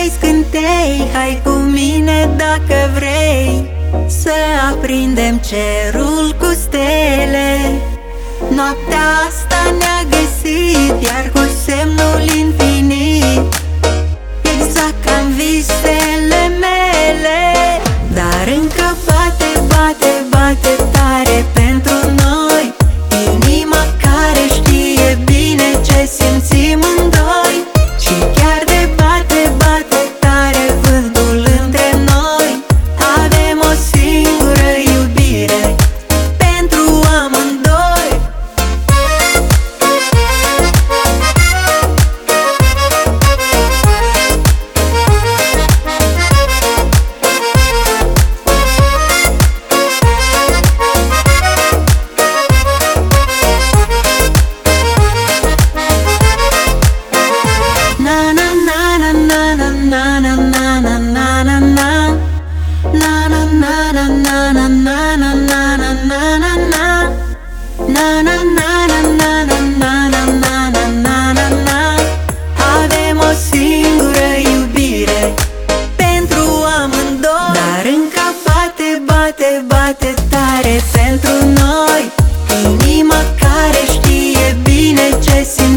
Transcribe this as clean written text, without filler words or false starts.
trei scântei, hai cu mine dacă vrei să aprindem cerul cu stele. Noaptea asta ne-a găsit, iar cu semnul infinit, exact ca în visele mele. Dar încă bate, bate, bate tare pentru noi inima care știe bine ce simțim în doi. Și chiar de bate, bate tare vântul între noi, avem o singură iubire pentru amândoi. Avem o singură iubire pentru amândoi. Dar încă bate, bate, bate tare pentru noi inima care știe bine ce simțim